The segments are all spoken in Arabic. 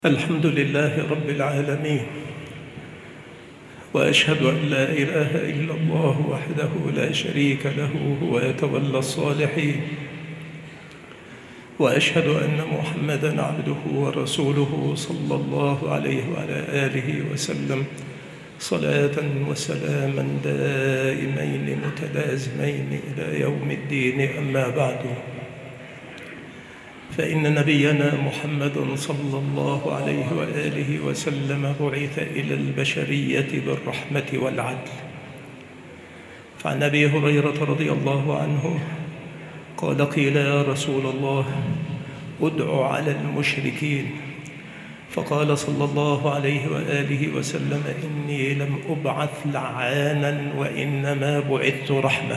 الحمد لله رب العالمين، وأشهد أن لا إله إلا الله وحده لا شريك له هو يتولى الصالحين، وأشهد أن محمدًا عبده ورسوله صلى الله عليه وعلى آله وسلم صلاة وسلاما دائمين متلازمين إلى يوم الدين. أما بعد، فإن نبينا محمد صلى الله عليه وآله وسلم بعث إلى البشرية بالرحمة والعدل. فعن أبي هريرة رضي الله عنه قال: قيل يا رسول الله ادع على المشركين، فقال صلى الله عليه وآله وسلم: إني لم أبعث لعانا وإنما بعثت رحمة.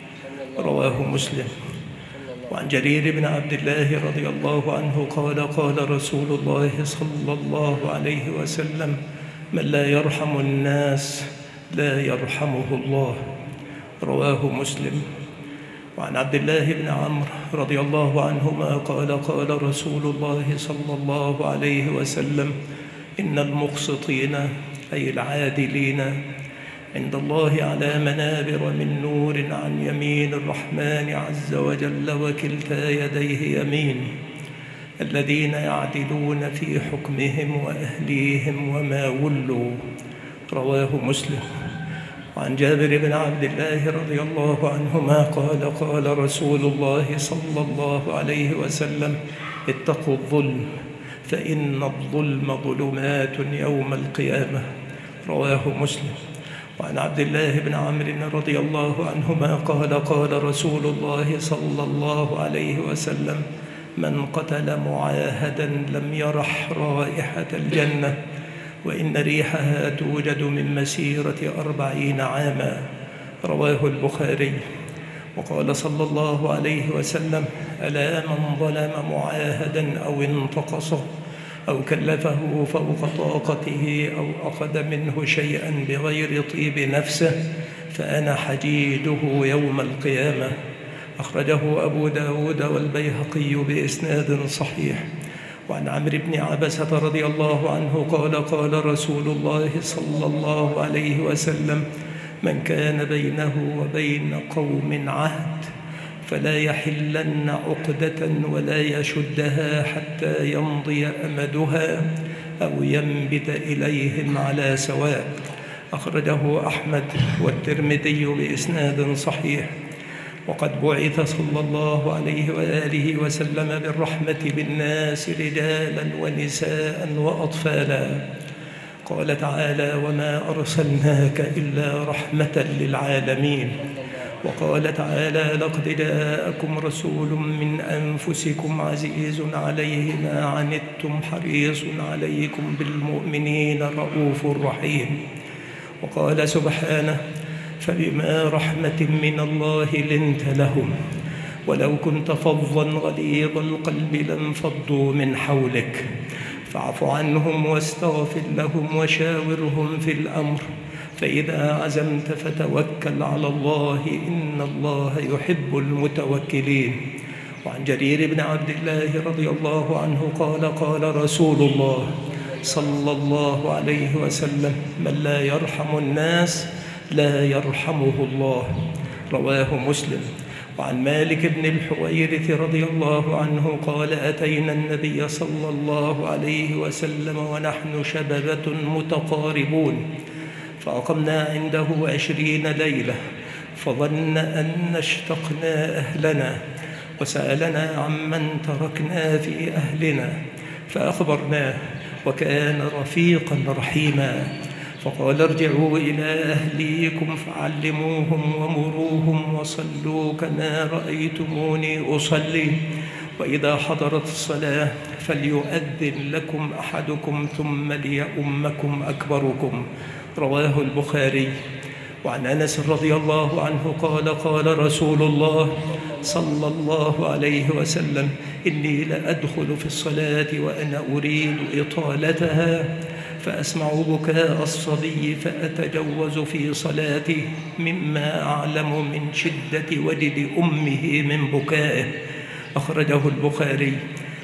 رواه مسلم. وعن جرير بن عبد الله رضي الله عنه قال: قال رسول الله صلى الله عليه وسلم: من لا يرحم الناس لا يرحمه الله. رواه مسلم. وعن عبد الله بن عمرو رضي الله عنهما قال: قال رسول الله صلى الله عليه وسلم: إن المقسطين أي العادلين عند الله على منابر من نور عن يمين الرحمن عز وجل، وكلتا يديه يمين، الذين يعدلون في حكمهم وأهليهم وما ولوا. رواه مسلم. وعن جابر بن عبد الله رضي الله عنهما قال: قال رسول الله صلى الله عليه وسلم: اتقوا الظلم فإن الظلم ظلمات يوم القيامة. رواه مسلم. وعن عبد الله بن عمرو رضي الله عنهما قال: قال رسول الله صلى الله عليه وسلم: من قتل معاهدا لم يرح رائحة الجنة، وإن ريحها توجد من مسيرة 40 عاما. رواه البخاري. وقال صلى الله عليه وسلم: ألا من ظلم معاهدا أو انتقصه أو كلفه فوق طاقته أو أخذ منه شيئا بغير طيب نفسه فأنا حديده يوم القيامة. أخرجه أبو داود والبيهقي بإسناد صحيح. وعن عمرو بن عبسة رضي الله عنه قال: قال رسول الله صلى الله عليه وسلم: من كان بينه وبين قوم عهد فلا يحلن عقدة ولا يشدها حتى يمضي أمدها أو ينبت إليهم على سواء. أخرجه أحمد والترمذي بإسناد صحيح. وقد بعث صلى الله عليه وآله وسلم بالرحمة بالناس رجالا ونساء وأطفالا. قال تعالى: وما أرسلناك إلا رحمة للعالمين. وقال تعالى: لقد جاءكم رسول من أنفسكم عزيز عليه ما عنتم حريص عليكم بالمؤمنين رؤوف رحيم. وقال سبحانه: فبما رحمة من الله لنت لهم ولو كنت فظا غليظ القلب لانفضوا من حولك فاعف عنهم واستغفر لهم وشاورهم في الأمر فإذا عزمت فتوكل على الله إن الله يحب المتوكلين. وعن جرير بن عبد الله رضي الله عنه قال: قال رسول الله صلى الله عليه وسلم: من لا يرحم الناس لا يرحمه الله. رواه مسلم. وعن مالك بن الحويرث رضي الله عنه قال: أتينا النبي صلى الله عليه وسلم ونحن شببة متقاربون، فأقمنا عنده 20 ليلة، فظن أن اشتقنا أهلنا وسألنا عمن تركنا في أهلنا فأخبرناه، وكان رفيقا رحيما، فقال: ارجعوا إلى أهليكم فعلموهم ومروهم وصلوا كما رأيتموني أصلي، وإذا حضرت الصلاة فليؤذن لكم أحدكم ثم ليؤمكم أكبركم. رواه البخاري. وعن أنس رضي الله عنه قال: قال رسول الله صلى الله عليه وسلم: إني لأدخل في الصلاة وأنا أريد إطالتها فأسمع بكاء الصبي فأتجوز في صلاتي مما أعلم من شدة وجد أمه من بكائه. أخرجه البخاري.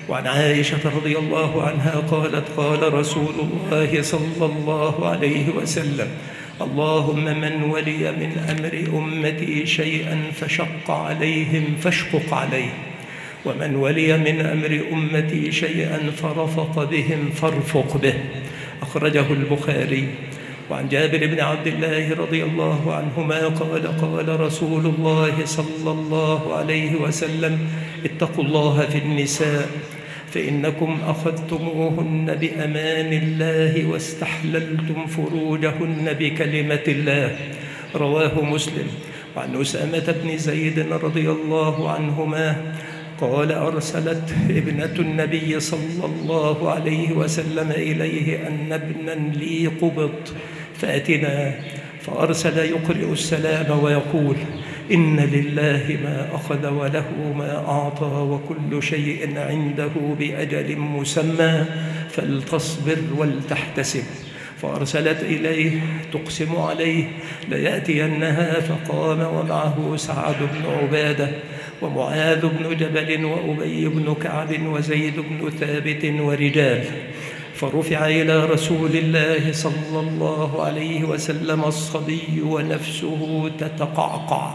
وعن عائشة رضي الله عنها قالت قال رسول الله صلى الله عليه وسلم: اللهم من ولي من أمر أمتي شيئا فشق عليهم فاشقق عليه، ومن ولي من أمر أمتي شيئا فرفق بهم فارفق به. أخرجه البخاري. وعن جابر بن عبد الله رضي الله عنهما قال قال رسول الله صلى الله عليه وسلم: اتقوا الله في النساء فإنكم أخذتموهن بأمان الله واستحللتم فروجهن بكلمة الله. رواه مسلم. وعن أسامة بن زيد رضي الله عنهما قال: أرسلت ابنة النبي صلى الله عليه وسلم إليه أن ابنا لي قبض فأتنا، فأرسل يقرئ السلام ويقول: إن لله ما أخذ وله ما أعطى وكل شيء عنده بأجل مسمى فلتصبر ولتحتسب. فأرسلت إليه تقسم عليه ليأتينها، فقام ومعه سعد بن عبادة ومعاذ بن جبل وأبي بن كعب وزيد بن ثابت ورجال، فرفع إلى رسول الله صلى الله عليه وسلم الصبي ونفسه تتقعقع،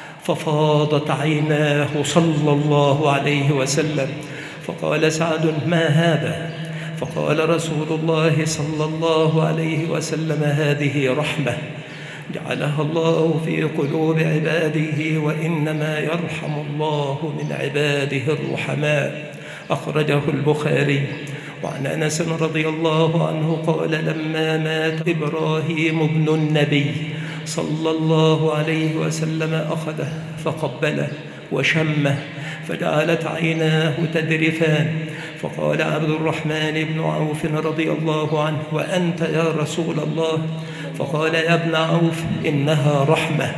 ففاضت عيناه صلى الله عليه وسلم، فقال سعد: ما هذا؟ فقال رسول الله صلى الله عليه وسلم: هذه رحمة جعلها الله في قلوب عباده، وإنما يرحم الله من عباده الرحماء. أخرجه البخاري. وعن أنس رضي الله عنه قال: لما مات إبراهيم ابن النبي صلى الله عليه وسلم أخذه فقبله وشمه، فجعلت عيناه تذرفان، فقال عبد الرحمن بن عوف رضي الله عنه: وأنت يا رسول الله؟ فقال: يا ابن عوف، إنها رحمة،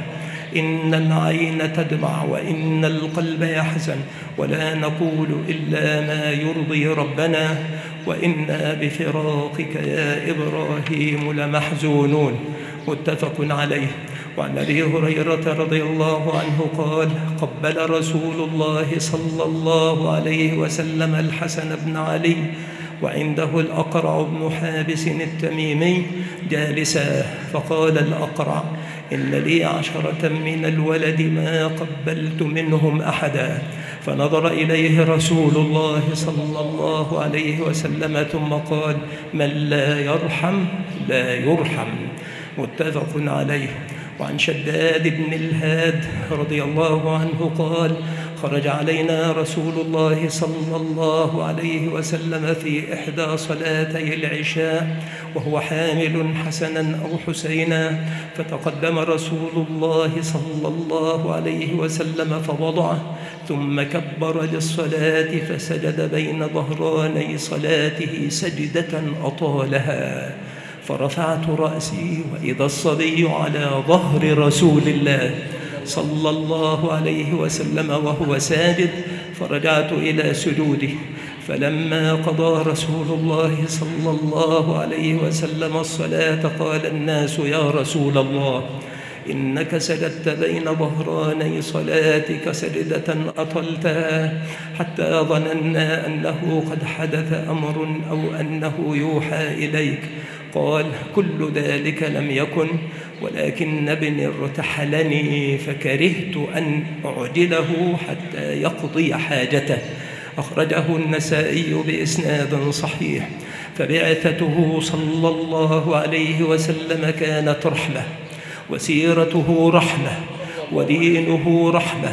إن العين تدمع وإن القلب يحزن، ولا نقول إلا ما يرضي ربنا، وإنا بفراقك يا إبراهيم لمحزونون. متفق عليه. وعن أبي هريرة رضي الله عنه قال: قبل رسول الله صلى الله عليه وسلم الحسن بن علي وعنده الأقرع بن حابس التميمي جالسا، فقال الأقرع: إن لي 10 من الولد ما قبلت منهم أحدا. فنظر إليه رسول الله صلى الله عليه وسلم ثم قال: من لا يرحم لا يرحم. متفق عليه. وعن شداد بن الهاد رضي الله عنه قال: خرج علينا رسول الله صلى الله عليه وسلم في إحدى صلاتي العشاء وهو حامل حسنا أو حسينا، فتقدم رسول الله صلى الله عليه وسلم فوضعه، ثم كبر للصلاة فسجد بين ظهراني صلاته سجدة أطالها، فرفعت رأسي وإذا الصبي على ظهر رسول الله صلى الله عليه وسلم وهو ساجد، فرجعت إلى سجوده، فلما قضى رسول الله صلى الله عليه وسلم الصلاة قال الناس: يا رسول الله، إنك سجدت بين ظهراني صلاتك سجدة أطلتها حتى ظننا أنه قد حدث أمر أو أنه يوحى إليك. قال: كل ذلك لم يكن، ولكن ابني ارتحلني فكرهت أن أعجله حتى يقضي حاجته. أخرجه النسائي بإسناد صحيح. فبعثته صلى الله عليه وسلم كانت رحمة، وسيرته رحمة، ودينه رحمة،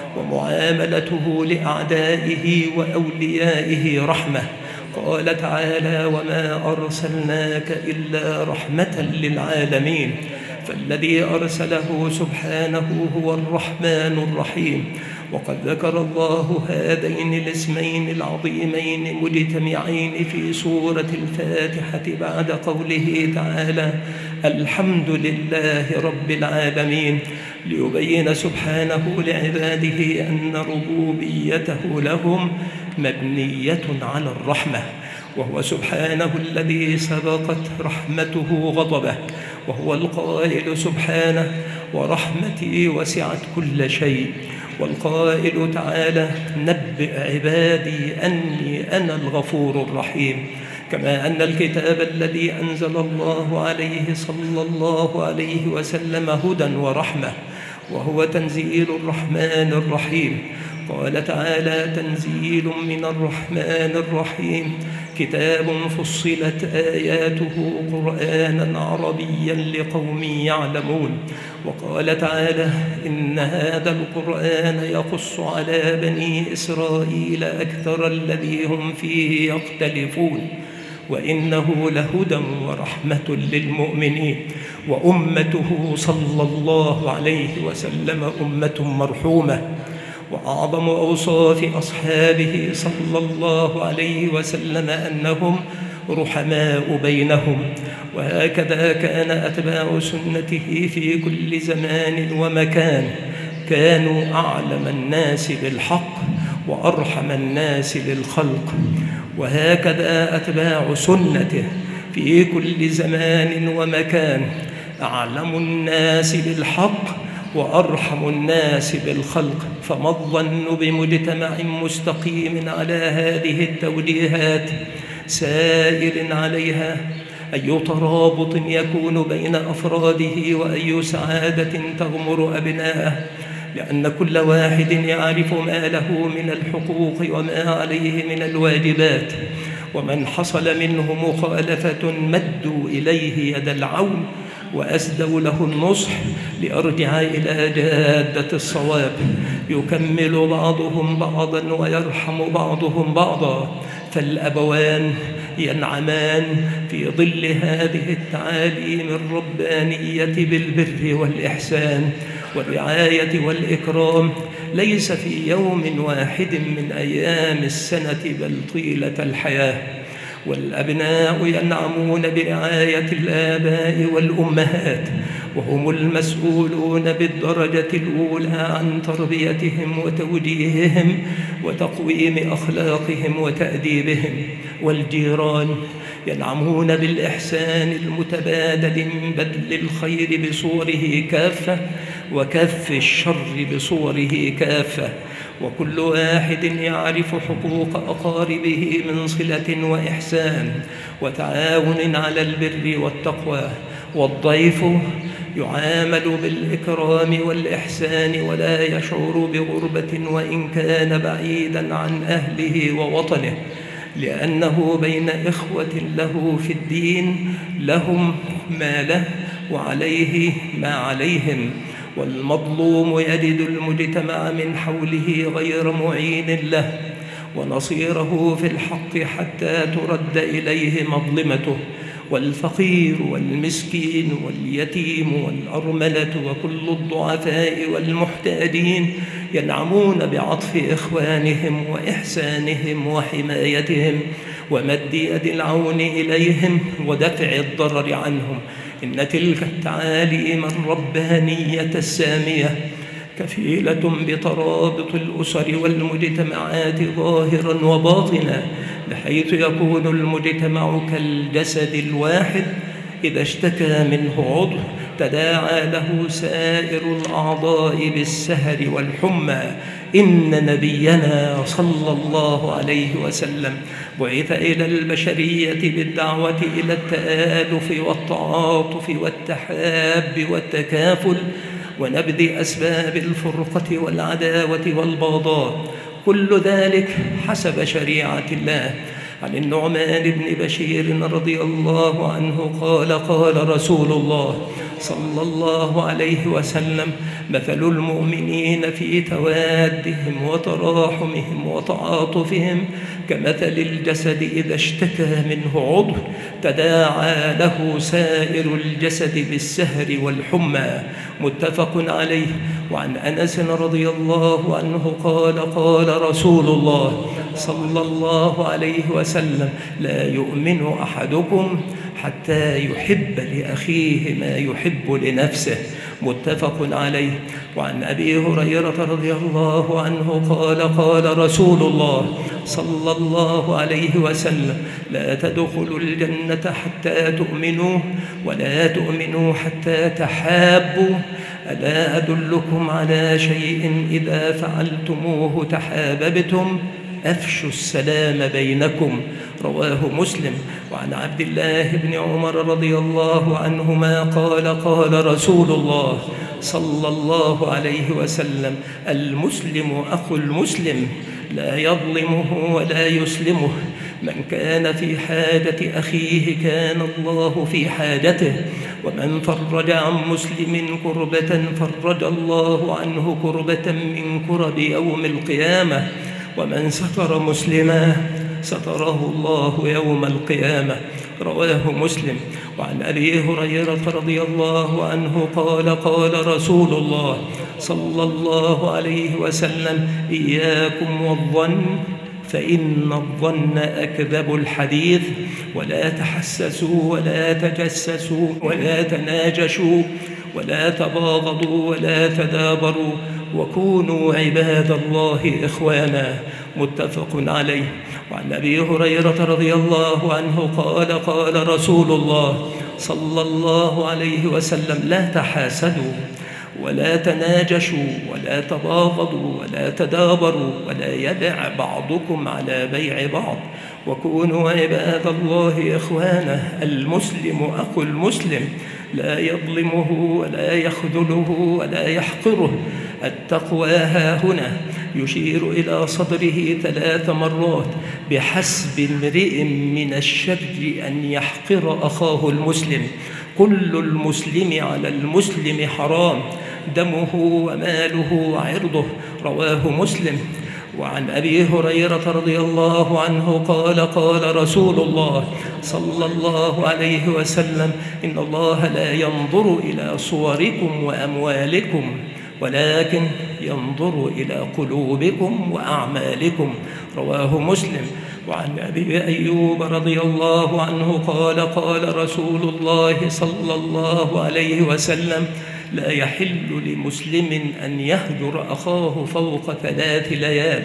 ومعاملته لأعدائه وأوليائه رحمة. قال تعالى: وما أرسلناك إلا رحمة للعالمين. فالذي أرسله سبحانه هو الرحمن الرحيم. وقد ذكر الله هذين الاسمين العظيمين مجتمعين في سورة الفاتحة بعد قوله تعالى: الحمد لله رب العالمين، ليبين سبحانه لعباده أن ربوبيته لهم مبنية على الرحمة، وهو سبحانه الذي سبقت رحمته غضبه، وهو القائل سبحانه: ورحمتي وسعت كل شيء. والقائل تعالى: نبئ عبادي أني أنا الغفور الرحيم. كما أن الكتاب الذي أنزل الله عليه صلى الله عليه وسلم هدى ورحمة، وهو تنزيل الرحمن الرحيم. قال تعالى: تنزيل من الرحمن الرحيم، كتاب فصلت آياته قرآنا عربيا لقوم يعلمون. وقال تعالى: إن هذا القرآن يقص على بني إسرائيل أكثر الذي هم فيه يختلفون، وإنه لهدى ورحمة للمؤمنين. وأمته صلى الله عليه وسلم أمة مرحومة. وأعظم أوصاف أصحابه صلى الله عليه وسلم أنهم رحماء بينهم. وهكذا كان أتباع سنته في كل زمان ومكان، كانوا أعلم الناس بالحق وأرحم الناس للخلق. وهكذا أتباع سنته في كل زمان ومكان، أعلم الناس بالحق وأرحم الناس بالخلق. فما الظن بمجتمع مستقيم على هذه التوجيهات سائر عليها؟ أي ترابط يكون بين أفراده وأي سعادة تغمر أبناءه، لأن كل واحد يعرف ما له من الحقوق وما عليه من الواجبات. ومن حصل منه مخالفة مدوا إليه يد العون وأسدوا له النصح لأرجع إلى جادة الصواب. يكمل بعضهم بعضا ويرحم بعضهم بعضا، فالأبوان ينعمان في ظل هذه التعاليم الربانية بالبر والإحسان والرعاية والإكرام، ليس في يوم واحد من أيام السنة بل طيلة الحياة. والأبناء ينعمون برعاية الآباء والأمهات، وهم المسؤولون بالدرجة الأولى عن تربيتهم وتوجيههم وتقويم أخلاقهم وتأديبهم. والجيران ينعمون بالإحسان المتبادل من بذل الخير بصوره كافة وكف الشر بصوره كافة. وكل واحد يعرف حقوق أقاربه من صلة وإحسان وتعاون على البر والتقوى. والضيف يعامل بالإكرام والإحسان ولا يشعر بغربة وإن كان بعيدا عن أهله ووطنه، لأنه بين إخوة له في الدين، لهم ما له وعليه ما عليهم. والمظلوم يجد المجتمع من حوله غير معين له ونصيره في الحق حتى ترد إليه مظلمته. والفقير والمسكين واليتيم والأرملة وكل الضعفاء والمحتاجين ينعمون بعطف إخوانهم وإحسانهم وحمايتهم ومد يد العون إليهم ودفع الضرر عنهم. إن تلك التعاليم الربانية السامية كفيلة بترابط الأسر والمجتمعات ظاهرا وباطنا، بحيث يكون المجتمع كالجسد الواحد، إذا اشتكى منه عضو تداعى له سائر الأعضاء بالسهر والحمى. إن نبينا صلى الله عليه وسلم بعث إلى البشرية بالدعوة إلى التآلف والتعاطف والتحاب والتكافل ونبذ أسباب الفرقة والعداوة والبغضاء، كل ذلك حسب شريعة الله. عن النعمان بن بشير رضي الله عنه قال: قال رسول الله صلى الله عليه وسلم: مثل المؤمنين في توادهم وتراحمهم وتعاطفهم كمثل الجسد إذا اشتكى منه عضو تداعى له سائر الجسد بالسهر والحمى. متفق عليه. وعن أنس رضي الله عنه قال: قال رسول الله صلى الله عليه وسلم: لا يؤمن أحدكم حتى يحب لأخيه ما يحب لنفسه. متفق عليه. وعن أبي هريرة رضي الله عنه قال: قال رسول الله صلى الله عليه وسلم: لا تدخلوا الجنة حتى تؤمنوا ولا تؤمنوا حتى تحابوا. ألا أدلكم على شيء إذا فعلتموه تحاببتم؟ أفشوا السلام بينكم. رواه مسلم. وعن عبد الله بن عمر رضي الله عنهما قال قال رسول الله صلى الله عليه وسلم: المسلم أخو المسلم، لا يظلمه ولا يسلمه. من كان في حاجة أخيه كان الله في حاجته، ومن فرج عن مسلم كربة فرج الله عنه كربة من كرب يوم القيامة، ومن ستر مسلما ستره الله يوم القيامة. رواه مسلم. وعن أبي هريرة رضي الله عنه قال قال رسول الله صلى الله عليه وسلم: إياكم والظن فإن الظن أكذب الحديث، ولا تحسسوا ولا تجسسوا ولا تناجشوا ولا تباغضوا ولا تدابروا، وكونوا عباد الله إخوانا. متفق عليه. وعن أبي هريرة رضي الله عنه قال قال رسول الله صلى الله عليه وسلم: لا تحاسدوا ولا تناجشوا ولا تباغضوا ولا تدابروا، ولا يبع بعضكم على بيع بعض، وكونوا عباد الله إخوانا. المسلم أخو المسلم، لا يظلمه ولا يخذله ولا يحقره. التقوى هاهنا، يشير إلى صدره 3 مرات: بحسب امرئ من الشر أن يحقر أخاه المسلم، كل المسلم على المسلم حرام، دمه وماله وعرضه. رواه مسلم. وعن أبي هريرة رضي الله عنه قال قال رسول الله صلى الله عليه وسلم: إن الله لا ينظر إلى صوركم وأموالكم، ولكن ينظر إلى قلوبكم وأعمالكم. رواه مسلم. وعن أبي أيوب رضي الله عنه قال قال رسول الله صلى الله عليه وسلم: لا يحل لمسلم أن يهجر أخاه فوق 3 ليال،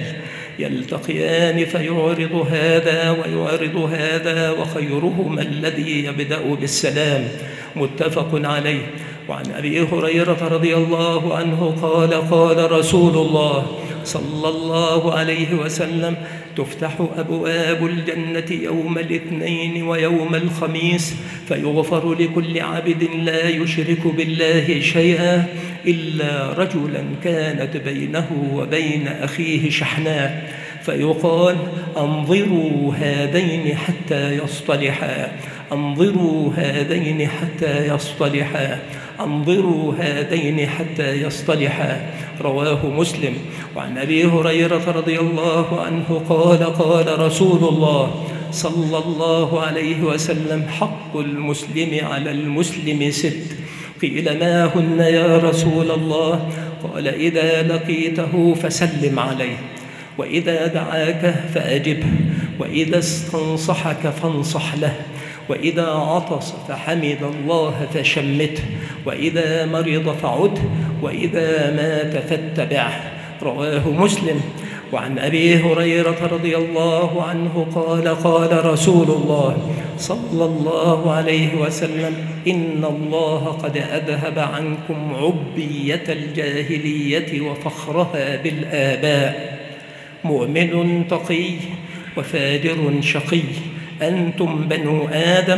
يلتقيان فيعرض هذا ويعرض هذا، وخيرهما الذي يبدأ بالسلام. متفق عليه. وعن أبي هريرة رضي الله عنه قال قال رسول الله صلى الله عليه وسلم: تفتح أبواب الجنة يوم الاثنين ويوم الخميس، فيغفر لكل عبد لا يشرك بالله شيئا إلا رجلا كانت بينه وبين أخيه شحناء، فيقال: أنظروا هذين حتى يصطلحا، أنظروا هذين حتى يصطلحا، أنظروا هذين حتى يصطلحا. رواه مسلم. وعن أبي هريرة رضي الله عنه قال قال رسول الله صلى الله عليه وسلم: حق المسلم على المسلم 6. قيل: ما هن يا رسول الله؟ قال: إذا لقيته فسلم عليه، وإذا دعاك فأجبه، وإذا استنصحك فانصح له، وإذا عطس فحمد الله فشمته، وإذا مرض فعده، وإذا مات فاتبعه. رواه مسلم. وعن أبي هريرة رضي الله عنه قال قال رسول الله صلى الله عليه وسلم: إن الله قد أذهب عنكم عبية الجاهلية وفخرها بالآباء، مؤمن تقي وفاجر شقي، أنتم بنو آدم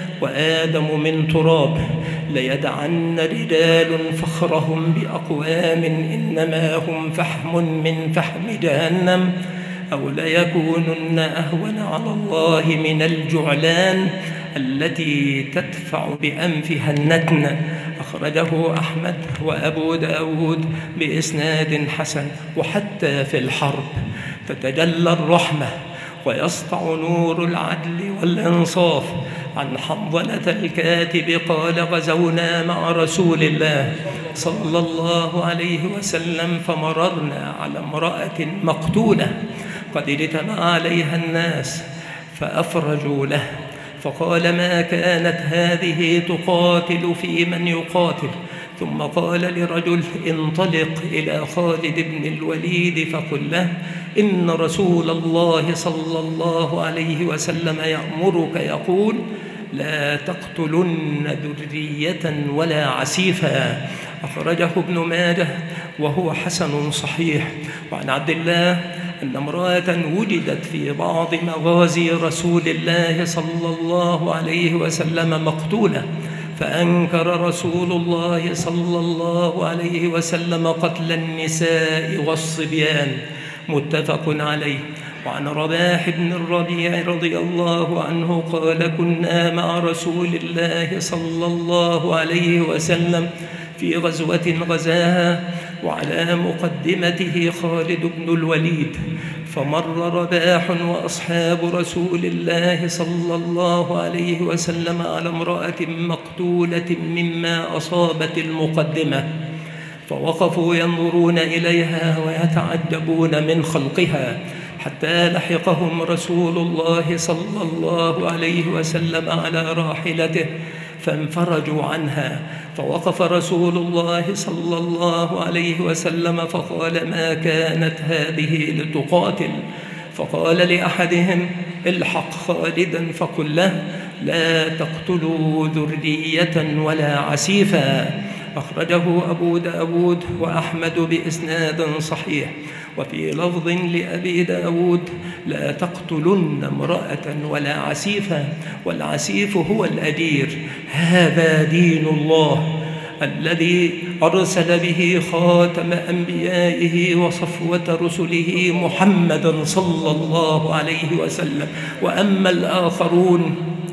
وآدم من تراب، ليدعن رجال فخرهم بأقوام إنما هم فحم من فحم جهنم، أو ليكونن أهون على الله من الجعلان التي تدفع بأنفها النتن. أخرجه أحمد وأبو داود بإسناد حسن. وحتى في الحرب تتجلى الرحمة ويسطع نور العدل والإنصاف. عن حنظلة الكاتب قال: غزونا مع رسول الله صلى الله عليه وسلم، فمررنا على امرأة مقتولة قد اجتمع عليها الناس فأفرجوا له، فقال: ما كانت هذه تقاتل في من يقاتل؟ ثم قال لرجل: انطلق إلى خالد بن الوليد فقل له: إن رسول الله صلى الله عليه وسلم يأمرك يقول: لا تقتلن ذرية ولا عسيفا. أخرجه ابن ماجه وهو حسن صحيح. وعن عبد الله أن امرأة وجدت في بعض مغازي رسول الله صلى الله عليه وسلم مقتولة، فأنكر رسول الله صلى الله عليه وسلم قتل النساء والصبيان، متفق عليه. وعن رباح بن الربيع رضي الله عنه قال: كنا مع رسول الله صلى الله عليه وسلم في غزوة غزاها، وعلى مقدمته خالد بن الوليد، فمر رباح وأصحاب رسول الله صلى الله عليه وسلم على امرأة مقتولة مما أصابت المقدمة، فوقفوا ينظرون إليها ويتعجبون من خلقها، حتى لحقهم رسول الله صلى الله عليه وسلم على راحلته فانفرجوا عنها، فوقف رسول الله صلى الله عليه وسلم فقال: ما كانت هذه لتقاتل؟ فقال لأحدهم: الحق خالدا فقل له: لا تقتلوا ذرية ولا عسيفا. أخرجه أبو داود وأحمد بإسناد صحيح. وفي لفظ لأبي داود: لا تقتلن امرأة ولا عسيفا، والعسيف هو الأجير. هذا دين الله الذي أرسل به خاتم أنبيائه وصفوة رسله محمدا صلى الله عليه وسلم. وأما الآخرون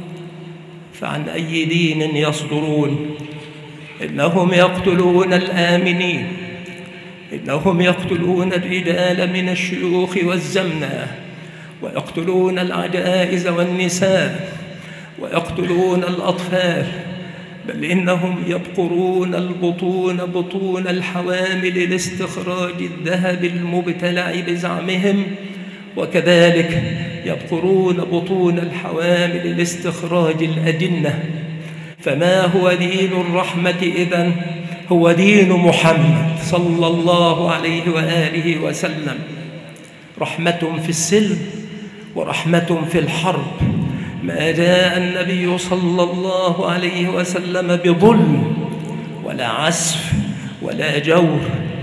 فعن أي دين يصدرون؟ إنهم يقتلون الآمنين، إنهم يقتلون الرجال من الشيوخ والزمنة، ويقتلون العجائز والنساء، ويقتلون الأطفال، بل إنهم يبقرون البطون بطون الحوامل لاستخراج الذهب المبتلع بزعمهم، وكذلك يبقرون بطون الحوامل لاستخراج الأجنة. فما هو دين الرحمة إذن؟ هو دين محمد صلى الله عليه وآله وسلم، رحمة في السلم ورحمة في الحرب. ما جاء النبي صلى الله عليه وسلم بظلم ولا عسف ولا جور،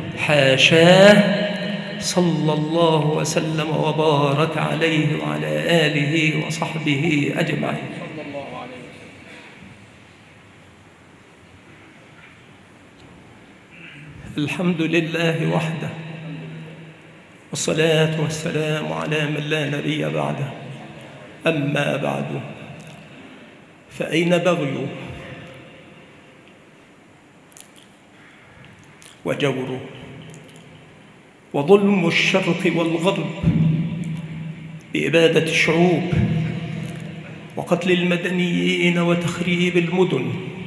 حاشاه صلى الله وسلم وبارك عليه وعلى آله وصحبه أجمعين. الحمد لله وحده، والصلاة والسلام على من لا نبي بعده. أما بعد، فأين بغي وجور وظلم الشرق والغرب بإبادة الشعوب وقتل المدنيين وتخريب المدن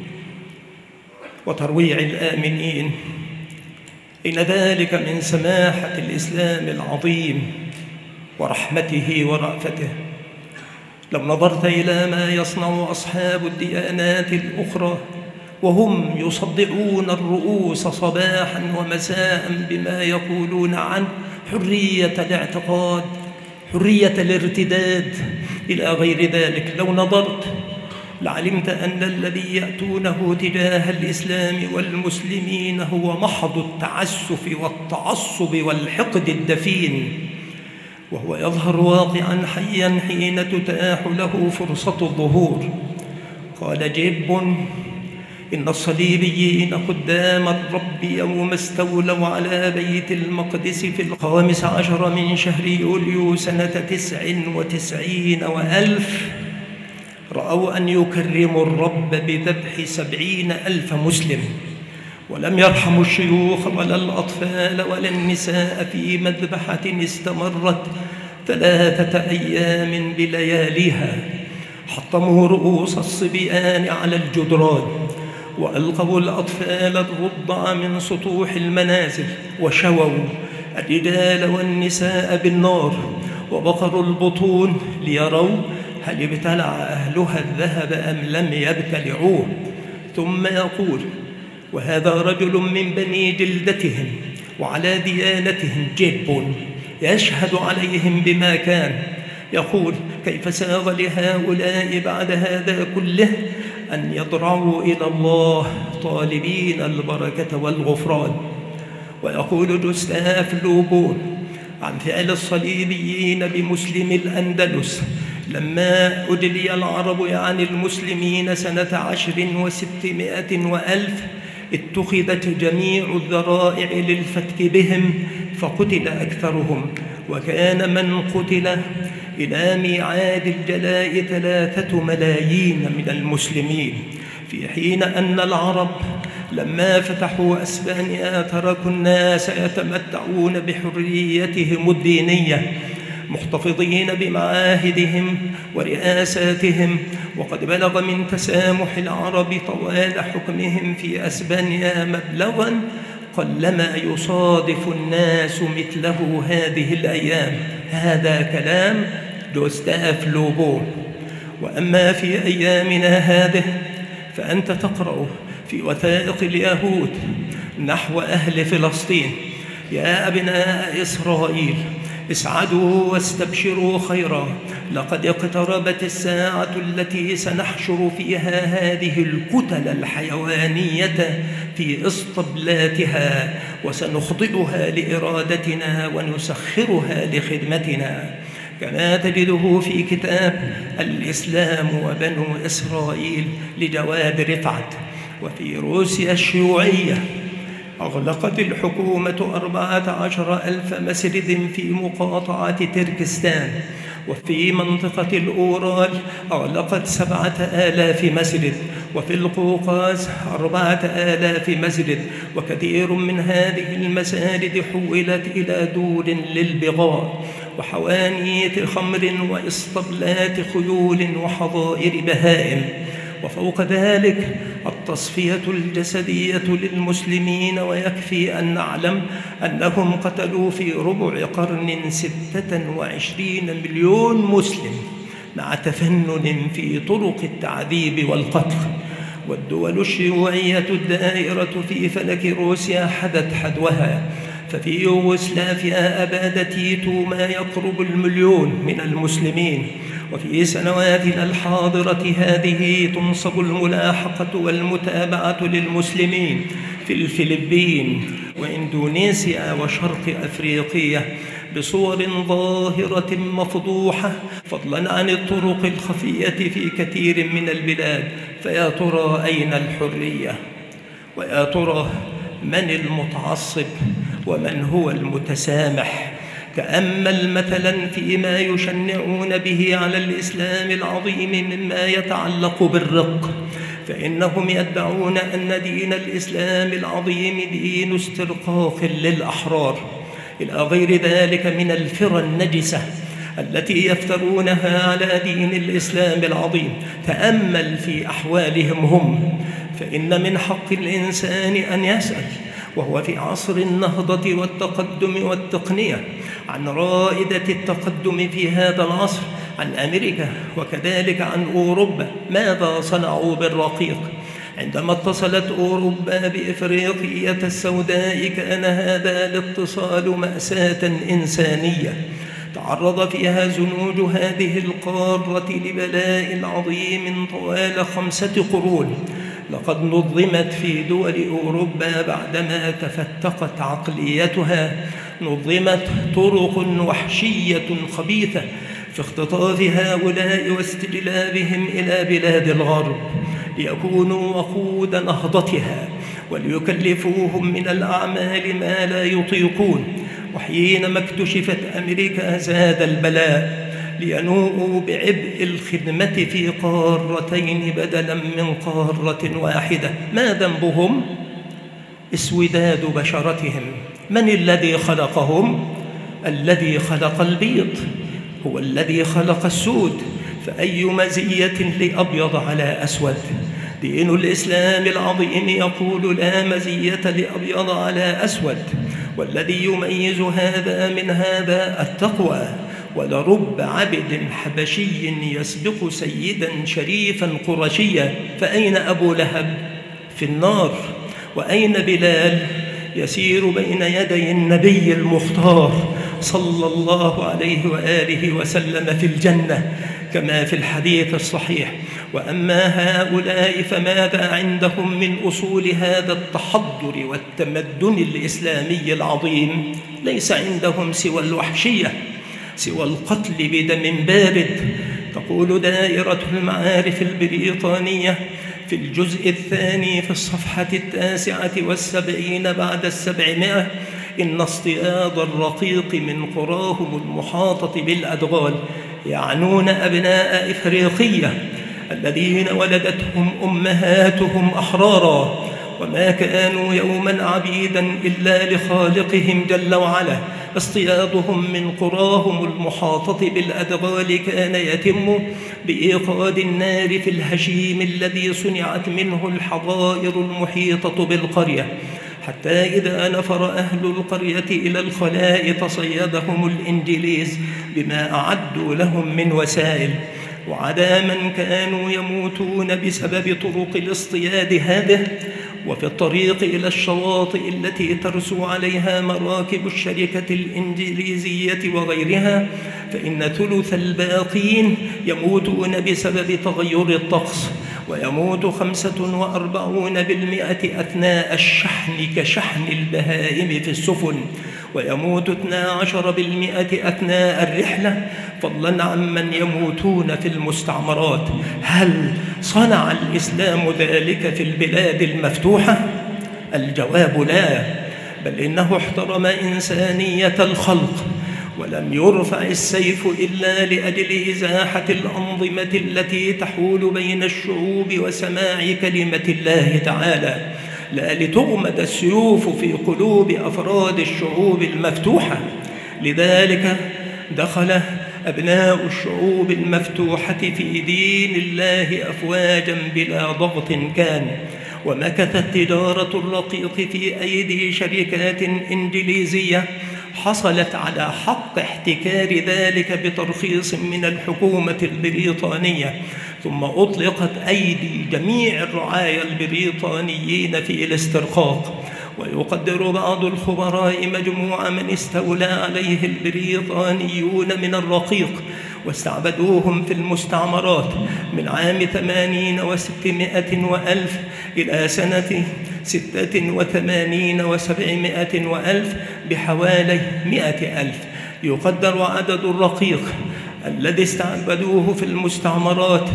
وترويع الآمنين؟ إن ذلك من سماحة الإسلام العظيم ورحمته ورأفته. لو نظرت إلى ما يصنع أصحاب الديانات الأخرى وهم يصدعون الرؤوس صباحا ومساء بما يقولون عن حرية الاعتقاد، حرية الارتداد إلى غير ذلك، لو نظرت لعلمت أن الذي يأتونه تجاه الإسلام والمسلمين هو محض التعسف والتعصب والحقد الدفين، وهو يظهر واقعا حيا حين تتاح له فرصة الظهور. قال جيب: إن الصليبيين قدام الرب يوم استولوا على بيت المقدس في 15 من شهر يوليو سنة 99 و1000 رأوا أن يكرموا الرب بذبح 70,000 مسلم، ولم يرحموا الشيوخ ولا الأطفال ولا النساء في مذبحة استمرت 3 أيام بلياليها. حطموا رؤوس الصبيان على الجدران، وألقوا الأطفال الرضع من سطوح المنازل، وشووا الرجال والنساء بالنار، وبقروا البطون ليروا هل ابتلع أهلها الذهب أم لم يبتلعوه. ثم يقول: وهذا رجل من بني جلدتهم وعلى ديانتهم جيب يشهد عليهم بما كان، يقول: كيف ساغ لهؤلاء بعد هذا كله أن يضرعوا إلى الله طالبين البركة والغفران. ويقول جوستاف لوبون عن فعل الصليبيين بمسلم الأندلس لما أدلي العرب يعني المسلمين سنة 600 وألف، اتخذت جميع الذرائع للفتك بهم فقتل أكثرهم، وكان من قتل إلى ميعاد الجلاء 3 ملايين من المسلمين، في حين أن العرب لما فتحوا أسبانيا تركوا الناس يتمتعون بحريتهم الدينية محتفظين بمعاهدهم ورئاساتهم. وقد بلغ من تسامح العرب طوال حكمهم في أسبانيا مبلغاً قلما يصادف الناس مثله هذه الأيام. هذا كلام جوستاف لوبون. وأما في أيامنا هذه فأنت تقرأ في وثائق اليهود نحو أهل فلسطين: يا أبناء إسرائيل اسعدوا واستبشروا خيرا، لقد اقتربت الساعة التي سنحشر فيها هذه الكتل الحيوانية في اسطبلاتها وسنخضعها لإرادتنا ونسخرها لخدمتنا، كما تجده في كتاب الإسلام وبنو إسرائيل لجواد رفعت. وفي روسيا الشيوعية أغلقت الحكومة 14,000 مسجد في مقاطعة تركستان، وفي منطقة الأورال أغلقت 7,000 مسجد، وفي القوقاز 4,000 مسجد، وكثير من هذه المساجد حولت إلى دور للبغاء وحوانيت خمر وإسطبلات خيول وحظائر بهائم. وفوق ذلك التصفية الجسدية للمسلمين، ويكفي أن نعلم أنهم قتلوا في ربع قرن 26 مليون مسلم مع تفنن في طرق التعذيب والقتل. والدول الشيوعية الدائرة في فلك روسيا حدت حدوها، ففي يوغوسلافيا أباد تيتو ما يقرب 1,000,000 من المسلمين، وفي سنواتنا الحاضرة هذه تنصب الملاحقة والمتابعة للمسلمين في الفلبين وإندونيسيا وشرق أفريقيا بصور ظاهرة مفضوحة، فضلا عن الطرق الخفية في كثير من البلاد. فيا ترى أين الحرية؟ ويا ترى من المتعصب ومن هو المتسامح؟ تأمل مثلا فيما يشنعون به على الإسلام العظيم مما يتعلق بالرق، فإنهم يدعون أن دين الإسلام العظيم دين استرقاق للأحرار، إلى غير ذلك من الفرى النجسة التي يفترونها على دين الإسلام العظيم. تأمل في أحوالهم هم، فإن من حق الإنسان أن يسأل، وهو في عصر النهضة والتقدم والتقنية، عن رائدة التقدم في هذا العصر، عن أمريكا وكذلك عن أوروبا، ماذا صنعوا بالرقيق؟ عندما اتصلت أوروبا بإفريقية السوداء كان هذا الاتصال مأساة إنسانية تعرض فيها زنوج هذه القارة لبلاء عظيم طوال 5 قرون. لقد نظمت في دول أوروبا بعدما تفتقت عقليتها، نظمت طرق وحشية خبيثة في اختطاف هؤلاء واستجلابهم إلى بلاد الغرب ليكونوا وقود نهضتها وليكلفوهم من الأعمال ما لا يطيقون. وحينما اكتشفت أمريكا زاد البلاء لينوءوا بعبء الخدمة في قارتين بدلا من قارة واحدة. ما ذنبهم؟ اسوداد بشرتهم. من الذي خلقهم؟ الذي خلق البيض هو الذي خلق السود، فأي مزية لأبيض على أسود؟ دين الإسلام العظيم يقول لا مزية لأبيض على أسود، والذي يميز هذا من هذا التقوى. ولرب عبد حبشي يسبق سيدا شريفا قرشيا، فأين أبو لهب؟ في النار. وأين بلال؟ يسير بين يدي النبي المختار صلى الله عليه وآله وسلم في الجنة كما في الحديث الصحيح. وأما هؤلاء فماذا عندهم من أصول هذا التحضر والتمدن الإسلامي العظيم؟ ليس عندهم سوى الوحشية، سوى القتل بدم بارد. تقول دائرة المعارف البريطانية في الجزء الثاني في الصفحة 79 بعد 700: إن اصطياد الرقيق من قراهم المحاطة بالأدغال، يعنون أبناء إفريقية الذين ولدتهم أمهاتهم أحرارا وما كانوا يوما عبيدا إلا لخالقهم جل وعلا. اصطيادهم من قراهم المحاطة بالأدغال كان يتم بإيقاد النار في الهشيم الذي صنعت منه الحظائر المحيطة بالقرية، حتى إذا نفر أهل القرية إلى الخلاء تصيدهم الإنجليز بما أعدوا لهم من وسائل. وعدا من كانوا يموتون بسبب طرق الاصطياد هذه. وفي الطريق إلى الشواطئ التي ترسو عليها مراكب الشركة الإنجليزية وغيرها، فإن ثلث الباقين يموتون بسبب تغير الطقس، ويموت 45% أثناء الشحن كشحن البهائم في السفن، ويموت 12% أثناء الرحلة، فضلا عمن يموتون في المستعمرات. هل صنع الإسلام ذلك في البلاد المفتوحة؟ الجواب لا، بل إنه احترم إنسانية الخلق، ولم يرفع السيف إلا لأجل إزاحة الأنظمة التي تحول بين الشعوب وسماع كلمة الله تعالى، لا لتغمد السيوف في قلوب أفراد الشعوب المفتوحة. لذلك دخل أبناء الشعوب المفتوحة في دين الله أفواجا بلا ضغط كان، ومكثت تجارة الرقيق في أيدي شركات إنجليزية حصلت على حق احتكار ذلك بترخيص من الحكومة البريطانية، ثم أطلقت أيدي جميع الرعايا البريطانيين في الاسترقاق. ويقدر بعض الخبراء مجموع من استولى عليه البريطانيون من الرقيق واستعبدوهم في المستعمرات من عام 80 و600 وألف إلى سنة 86 و700 وألف بحوالي 100,000. يقدر عدد الرقيق الذي استعبدوه في المستعمرات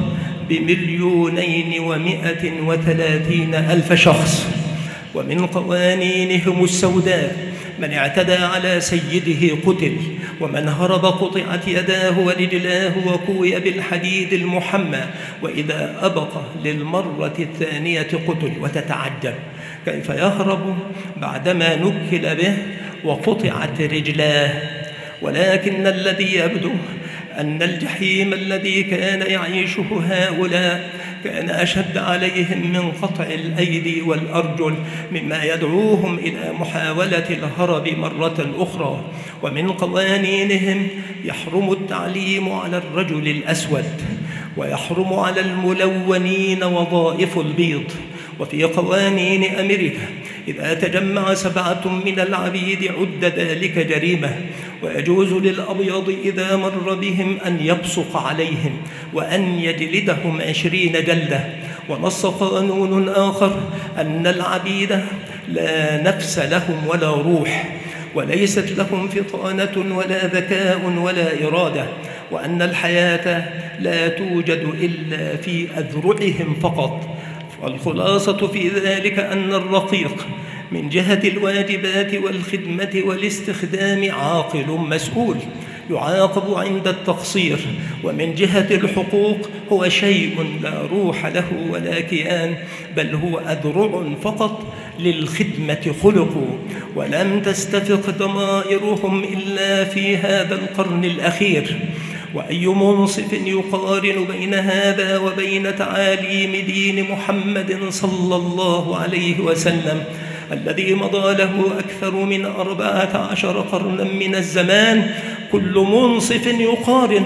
ب230,000 شخص. ومن قوانينهم السوداء: من اعتدى على سيده قتل، ومن هرب قطعت يداه ورجلاه وكوي بالحديد المحمى، وإذا أبق للمرة الثانية قتل. وتتعجب كيف يهرب بعدما نكل به وقطعت رجلاه. ولكن الذي يبدو أن الجحيم الذي كان يعيشه هؤلاء كان أشد عليهم من قطع الأيدي والأرجل، مما يدعوهم إلى محاولة الهرب مرة أخرى. ومن قوانينهم: يحرم التعليم على الرجل الأسود، ويحرم على الملونين وظائف البيض. وفي قوانين أمريكا: إذا تجمع 7 من العبيد عد ذلك جريمة، ويجوز للأبيض إذا مر بهم أن يبصق عليهم وأن يجلدهم 20 جلدة. ونص قانون آخر أن العبيد لا نفس لهم ولا روح، وليست لهم فطانة ولا ذكاء ولا إرادة، وأن الحياة لا توجد إلا في أذرعهم فقط. والخلاصة في ذلك أن الرقيق من جهة الواجبات والخدمة والاستخدام عاقل مسؤول يعاقب عند التقصير، ومن جهة الحقوق هو شيء لا روح له ولا كيان، بل هو أذرع فقط للخدمة خلقوا. ولم تستفق ضمائرهم إلا في هذا القرن الأخير. وأي منصف يقارن بين هذا وبين تعاليم دين محمد صلى الله عليه وسلم الذي مضى له أكثر من 14 قرنا من الزمان؟ كل منصف يقارن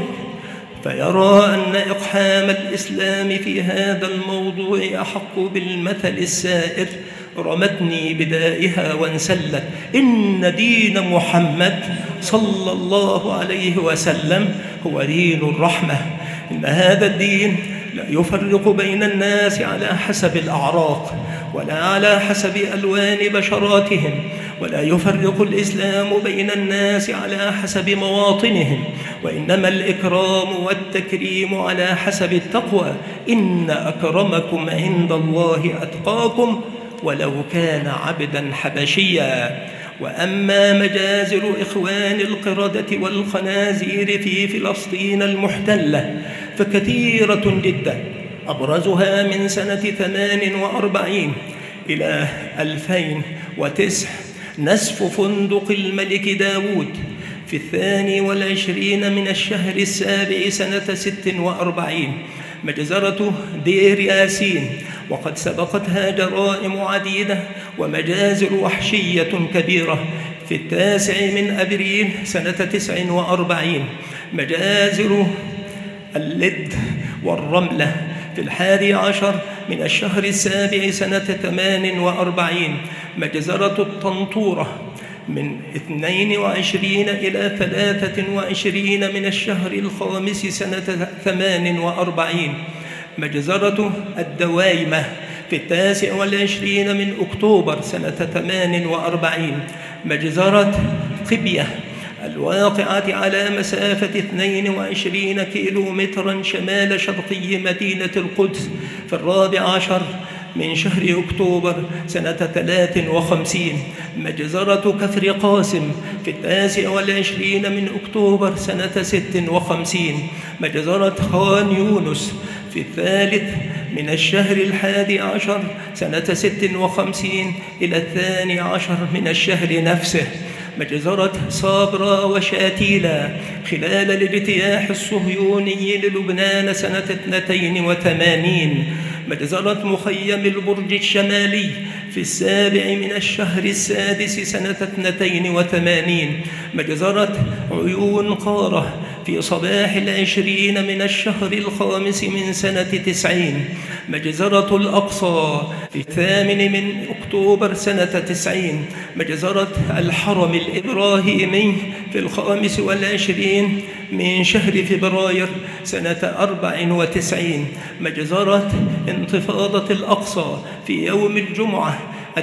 فيرى أن إقحام الإسلام في هذا الموضوع أحق بالمثل السائر: رمتني بدائها وانسلت. إن دين محمد صلى الله عليه وسلم هو دين الرحمة. إن هذا الدين لا يفرق بين الناس على حسب الأعراق ولا على حسب ألوان بشراتهم، ولا يفرق الإسلام بين الناس على حسب مواطنهم، وإنما الإكرام والتكريم على حسب التقوى. إن أكرمكم عند الله أتقاكم ولو كان عبدا حبشيا. وأما مجازر إخوان القردة والخنازير في فلسطين المحتلة فكثيرة جدا، أبرزها من سنة 48 إلى 2009 نسف فندق الملك داود في 22 من الشهر السابع سنة 46 مجزرة دير ياسين، وقد سبقتها جرائم عديدة ومجازر وحشية كبيرة. في 9 من أبريل سنة 49 مجازر اللد والرملة. في 11 من الشهر السابع سنة 48 مجزرة الطنطورة. من 22 إلى 23 من الشهر الخامس سنة 48 مجزرة الدوايمة. في 29 من أكتوبر سنة 48 مجزرة قبية الواقعة على مسافة 22 كيلومترا شمال شرقي مدينة القدس. في 14 من شهر أكتوبر سنة 53 مجزرة كفر قاسم. في 29 من أكتوبر سنة 56 مجزرة خان يونس. في 3 من الشهر 11 سنة 56 إلى 12 من الشهر نفسه مجزرة صابرا وشاتيلا خلال الاجتياح الصهيوني للبنان سنة 82 مجزرة مخيم البرج الشمالي في 7 من الشهر السادس سنة 82 مجزرة عيون قارة في صباح 20 من الشهر الخامس من سنة 90 مجزرة الأقصى في 8 من أكتوبر سنة 90 مجزرة الحرم الإبراهيمي في 25 من شهر فبراير سنة 94 مجزرة انتفاضة الأقصى في يوم الجمعة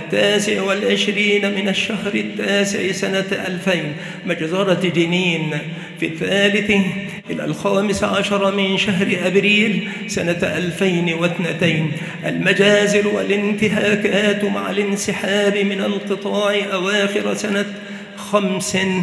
29 من الشهر التاسع سنة 2000 مجزرة جنين في 3 إلى 15 من شهر أبريل سنة 2002 المجازر والانتهاكات مع الانسحاب من القطاع أواخر سنة 2005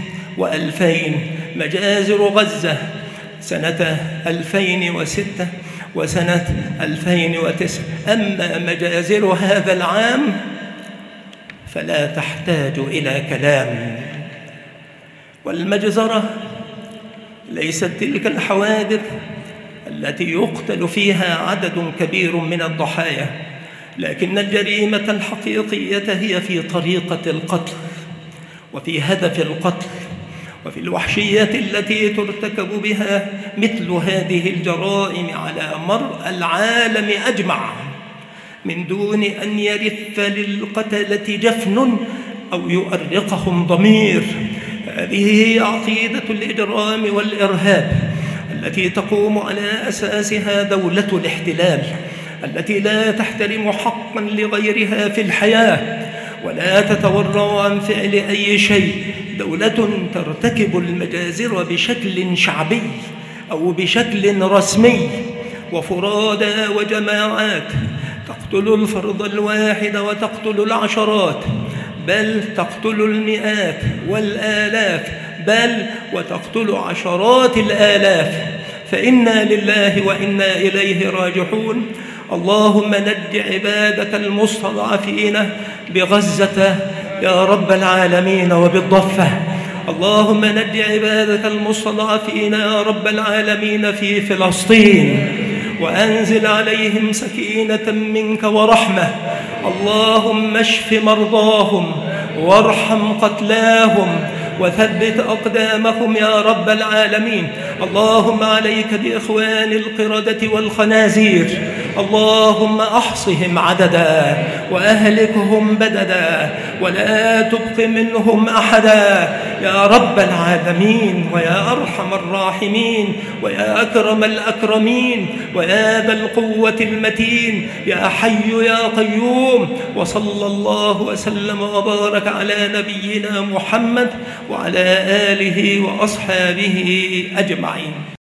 مجازر غزة سنة 2006 وسنة 2009. أما مجازر هذا العام فلا تحتاج إلى كلام. والمجزرة ليست تلك الحوادث التي يقتل فيها عدد كبير من الضحايا، لكن الجريمة الحقيقية هي في طريقة القتل وفي هدف القتل وفي الوحشية التي ترتكب بها مثل هذه الجرائم على مرء العالم أجمع من دون أن يرث للقتلة جفن أو يؤرقهم ضمير. هذه هي عقيدة الإجرام والإرهاب التي تقوم على أساسها دولة الاحتلال التي لا تحترم حقا لغيرها في الحياة ولا تتورع عن فعل أي شيء. دولة ترتكب المجازر بشكل شعبي أو بشكل رسمي وفرادى وجماعات، تقتل الفرد الواحد وتقتل العشرات، بل تقتل المئات والآلاف، بل وتقتل عشرات الآلاف. فإنا لله وإنا إليه راجعون. اللهم نج عبادك المستضعفين بغزة يا رب العالمين وبالضفة. اللهم نج عبادك المستضعفين يا رب العالمين في فلسطين وأنزل عليهم سكينة منك ورحمة. اللهم اشف مرضاهم وارحم قتلاهم وثبت أقدامهم يا رب العالمين. اللهم عليك بإخوان القردة والخنازير اللهم أحصهم عددا وأهلكهم بددا ولا تبق منهم أحدا يا رب العالمين ويا أرحم الراحمين ويا أكرم الأكرمين ويا ذا القوة المتين يا حي يا قيوم. وصلى الله وسلم وبارك على نبينا محمد وعلى آله وأصحابه أجمعين.